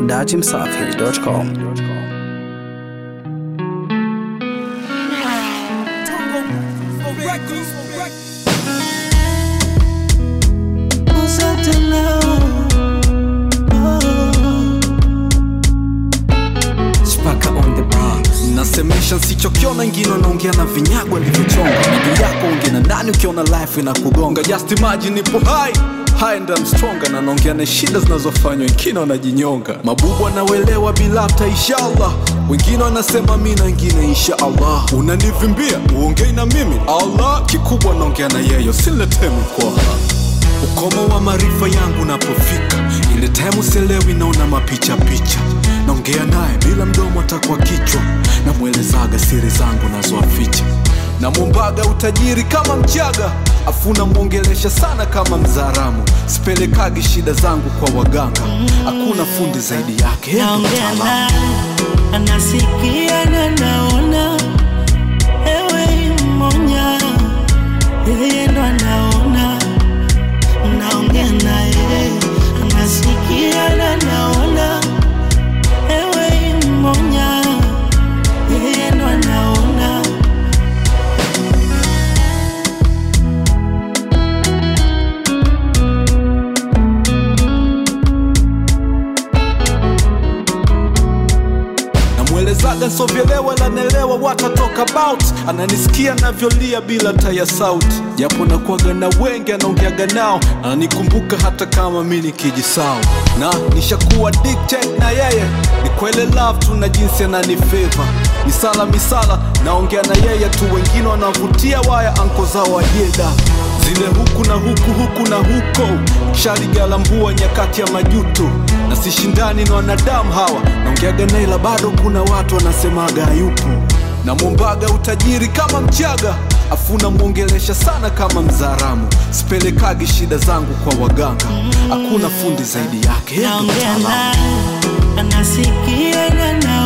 dachimsafi.com. Nasemesha sichokiona ingine naongea na vinyago alivyochonga. Ndugu yako ongea na nani ukiona life inakugonga. Just imagine nipo high and I'm stronger. Na naongea na shida zinazofanywa wengine wanajinyonga. Mabubu anawelewa bila hata inshallah. Wengine wanasema mimi na wengine inshallah. Unanivimbia uongei na mimi Allah. Kikubwa naongea na yeye silete mkwaha. Ukomo wa maarifa yangu napofika, ile time uselewi naona mapicha picha. Naongea naye bila mdomo atakuwa kichwa, na mwelezaga siri zangu nazoaficha. Na mwombaga utajiri kama mchaga, afuna mwongelesha sana kama mzaramu. Sipelekagi shida zangu kwa waganga, hakuna fundi zaidi yake. Naongea naye, anasikia na naona. Ewe mmoja, yeye ndo anaona. Naongea naye, anasikia na naona. Ewe mmoja, yeye ndo anaona. Mwelezaga sovyelewa la nelewa what I talk about. Ananisikia navyolia bila taya sauti. Japo nakuaga na wengi anaongeaga nao. Ananikumbuka hata kama mimi nikijisau. Na nishakuwa addicted na yeye. Ni kwele love tu na jinsi ananifavor. Misala naongea na yeye tu. Wengine wanavutia waya anko zao ajeda. Zile huku na huko Shaligalambua nyakati ya majuto. Na sishindani na wanadamu hawa. Naongeaga na ila bado kuna watu wanasemaga hayupo. Na mwombaga utajiri kama mchaga, afuna mwongelesha sana kama mzaramu. Sipelekagi shida zangu kwa waganga, hakuna fundi zaidi yake. Naongea naye, anasikia na